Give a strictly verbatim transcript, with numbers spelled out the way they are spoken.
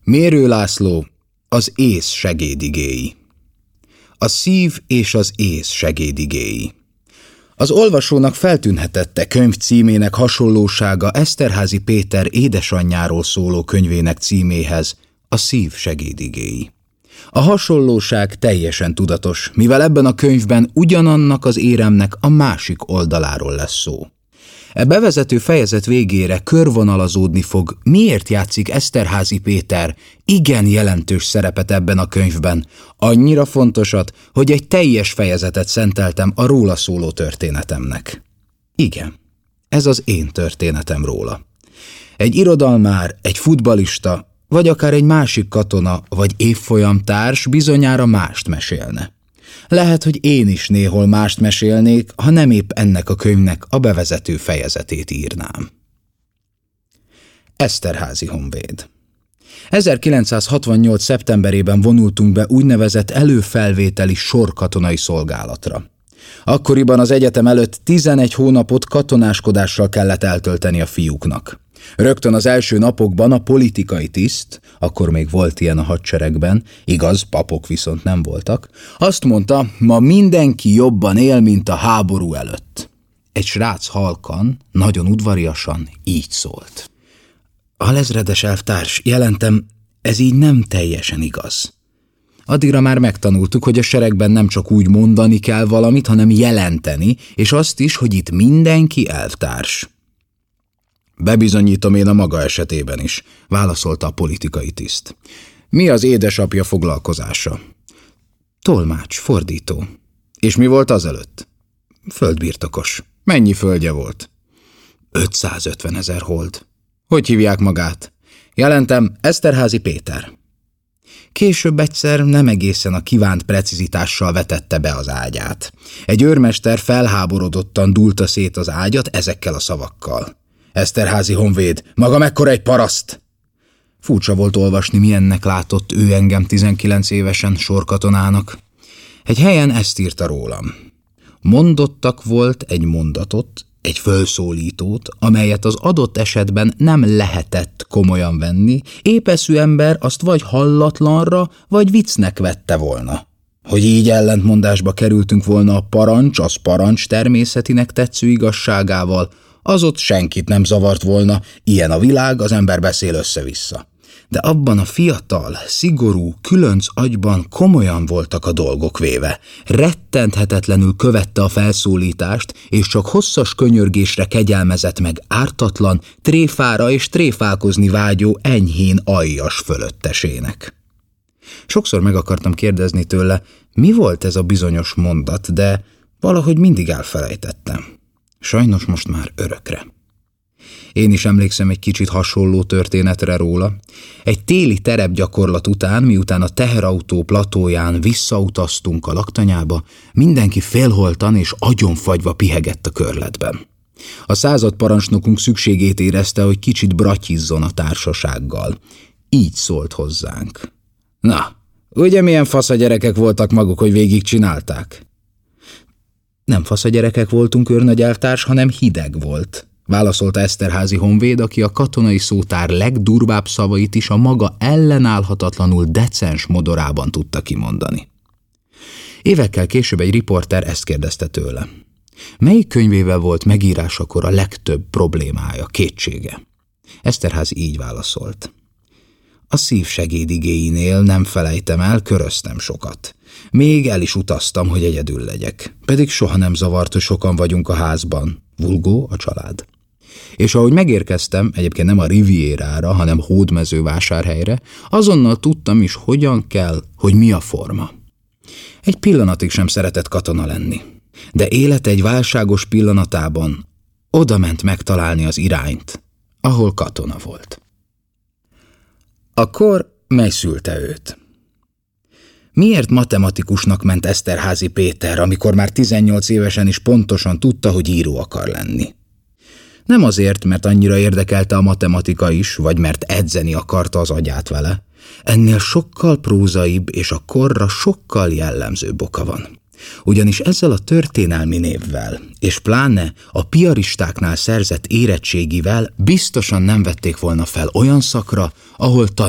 Mérő László, az ész segédigéi. A szív és az ész segédigéi. Az olvasónak feltűnhetette könyv címének hasonlósága Eszterházy Péter édesanyjáról szóló könyvének címéhez, a szív segédigéi. A hasonlóság teljesen tudatos, mivel ebben a könyvben ugyanannak az éremnek a másik oldaláról lesz szó. E bevezető fejezet végére körvonalazódni fog, miért játszik Eszterházy Péter igen jelentős szerepet ebben a könyvben, annyira fontosat, hogy egy teljes fejezetet szenteltem a róla szóló történetemnek. Igen, ez az én történetem róla. Egy irodalmár, egy futballista, vagy akár egy másik katona, vagy évfolyamtárs bizonyára mást mesélne. Lehet, hogy én is néhol mást mesélnék, ha nem épp ennek a könyvnek a bevezető fejezetét írnám. Eszterházy honvéd. ezerkilencszázhatvannyolc. szeptemberében vonultunk be úgynevezett előfelvételi sorkatonai szolgálatra. Akkoriban az egyetem előtt tizenegy hónapot katonáskodással kellett eltölteni a fiúknak. Rögtön az első napokban a politikai tiszt, akkor még volt ilyen a hadseregben, igaz, papok viszont nem voltak, azt mondta, ma mindenki jobban él, mint a háború előtt. Egy srác halkan, nagyon udvariasan így szólt. Alezredes elvtárs, jelentem, ez így nem teljesen igaz. Addigra már megtanultuk, hogy a seregben nem csak úgy mondani kell valamit, hanem jelenteni, és azt is, hogy itt mindenki elvtárs. Bebizonyítom én a maga esetében is, válaszolta a politikai tiszt. Mi az édesapja foglalkozása? Tolmács, fordító. És mi volt azelőtt? Földbirtokos. Mennyi földje volt? ötszázötven ezer hold. Hogy hívják magát? Jelentem, Eszterházy Péter. Később egyszer nem egészen a kívánt precizitással vetette be az ágyát. Egy őrmester felháborodottan dúlta szét az ágyat ezekkel a szavakkal. Eszterházy honvéd, maga mekkora egy paraszt! Furcsa volt olvasni, milyennek látott ő engem tizenkilenc évesen sorkatonának. Egy helyen ezt írta rólam. Mondottak volt egy mondatot, egy fölszólítót, amelyet az adott esetben nem lehetett komolyan venni, épeszű ember azt vagy hallatlanra, vagy viccnek vette volna. Hogy így ellentmondásba kerültünk volna a parancs, az parancs természetinek tetsző igazságával, az ott senkit nem zavart volna, ilyen a világ, az ember beszél össze-vissza. De abban a fiatal, szigorú, különc agyban komolyan voltak a dolgok véve. Rettenthetetlenül követte a felszólítást, és csak hosszas könyörgésre kegyelmezett meg ártatlan, tréfára és tréfálkozni vágyó enyhén aljas fölöttesének. Sokszor meg akartam kérdezni tőle, mi volt ez a bizonyos mondat, de valahogy mindig elfelejtettem. Sajnos most már örökre. Én is emlékszem egy kicsit hasonló történetre róla. Egy téli terepgyakorlat után, miután a teherautó platóján visszautaztunk a laktanyába, mindenki félholtan és agyonfagyva pihegett a körletben. A századparancsnokunk szükségét érezte, hogy kicsit bratyizzon a társasággal. Így szólt hozzánk. Na, ugye milyen faszagyerekek voltak maguk, hogy végigcsinálták? Nem faszagyerekek voltunk, őrnagy elvtárs, hanem hideg volt, válaszolta Eszterházy honvéd, aki a katonai szótár legdurvább szavait is a maga ellenállhatatlanul decens modorában tudta kimondani. Évekkel később egy riporter ezt kérdezte tőle. Melyik könyvével volt megírásakor a legtöbb problémája, kétsége? Eszterházy így válaszolt. A szív segédigéinél nem felejtem el, köröztem sokat. Még el is utaztam, hogy egyedül legyek. Pedig soha nem zavart, hogy sokan vagyunk a házban. Vulgó a család. És ahogy megérkeztem, egyébként nem a Rivierára, hanem Hódmezővásárhelyre, azonnal tudtam is, hogyan kell, hogy mi a forma. Egy pillanatig sem szeretett katona lenni. De élete egy válságos pillanatában oda ment megtalálni az irányt, ahol katona volt. Akkor mely szülte őt? Miért matematikusnak ment Eszterházy Péter, amikor már tizennyolc évesen is pontosan tudta, hogy író akar lenni? Nem azért, mert annyira érdekelte a matematika is, vagy mert edzeni akarta az agyát vele. Ennél sokkal prózaibb és a korra sokkal jellemzőbb oka van. Ugyanis ezzel a történelmi névvel, és pláne a piaristáknál szerzett érettségivel biztosan nem vették volna fel olyan szakra, ahol